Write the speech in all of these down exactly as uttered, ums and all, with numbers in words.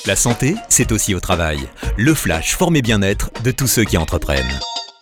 La santé, c'est aussi au travail. Le flash forme et bien-être de tous ceux qui entreprennent.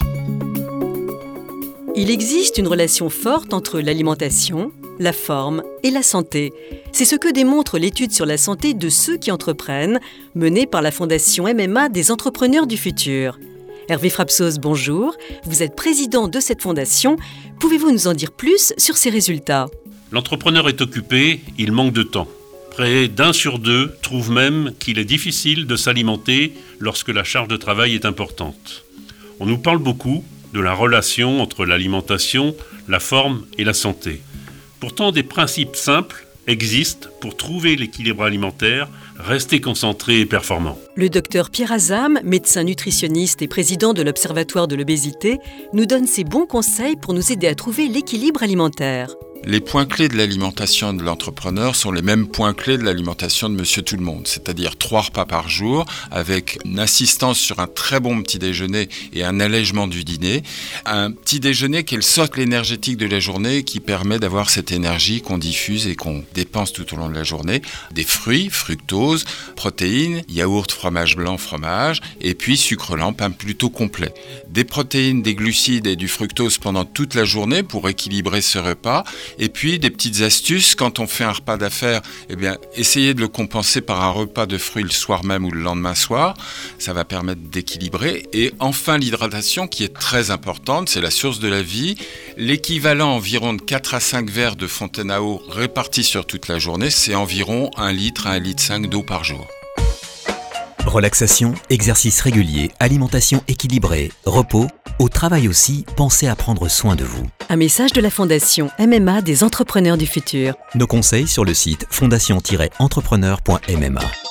Il existe une relation forte entre l'alimentation, la forme et la santé. C'est ce que démontre l'étude sur la santé de ceux qui entreprennent, menée par la Fondation M M A des entrepreneurs du futur. Hervé Frapsos, bonjour. Vous êtes président de cette fondation. Pouvez-vous nous en dire plus sur ces résultats ? L'entrepreneur est occupé, il manque de temps. Près d'un sur deux trouve même qu'il est difficile de s'alimenter lorsque la charge de travail est importante. On nous parle beaucoup de la relation entre l'alimentation, la forme et la santé. Pourtant, des principes simples existent pour trouver l'équilibre alimentaire, rester concentré et performant. Le docteur Pierre Azam, médecin nutritionniste et président de l'Observatoire de l'obésité, nous donne ses bons conseils pour nous aider à trouver l'équilibre alimentaire. Les points clés de l'alimentation de l'entrepreneur sont les mêmes points clés de l'alimentation de Monsieur Tout-le-Monde, c'est-à-dire trois repas par jour avec une assistance sur un très bon petit déjeuner et un allègement du dîner. Un petit déjeuner qui est le socle énergétique de la journée et qui permet d'avoir cette énergie qu'on diffuse et qu'on dépense tout au long de la journée. Des fruits, fructose, protéines, yaourt, fromage blanc, fromage et puis sucre lent, pain plutôt complet. Des protéines, des glucides et du fructose pendant toute la journée pour équilibrer ce repas. Et puis des petites astuces, quand on fait un repas d'affaires, eh bien, essayez de le compenser par un repas de fruits le soir même ou le lendemain soir. Ça va permettre d'équilibrer. Et enfin l'hydratation qui est très importante, c'est la source de la vie. L'équivalent environ de quatre à cinq verres de fontaine à eau répartis sur toute la journée, c'est environ un litre à un litre cinq d'eau par jour. Relaxation, exercice régulier, alimentation équilibrée, repos. Au travail aussi, pensez à prendre soin de vous. Un message de la Fondation M M A des entrepreneurs du futur. Nos conseils sur le site fondation tiret entrepreneur point m m a.